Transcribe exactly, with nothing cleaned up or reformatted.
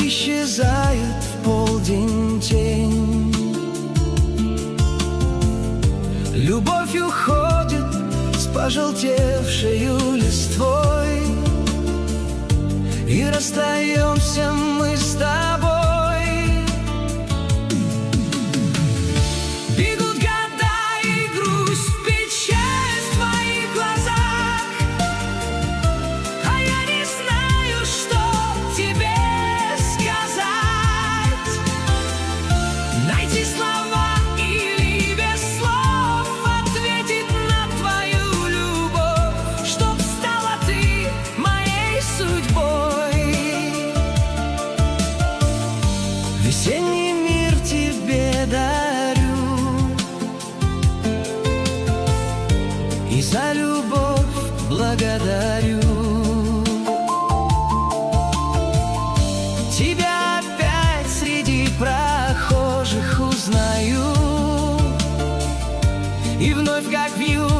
исчезает в полдень тень. Любовь уходит с пожелтевшею листвой, и расстаемся мы с тобой. Бегут года и грусть, печаль в твоих глазах, а я не знаю, что тебе сказать. Найти слова или без слов ответить на твою любовь, чтоб стала ты моей судьбой. Весенний мир тебе дарю, и за любовь благодарю. Тебя опять среди прохожих узнаю, и вновь, как в юности,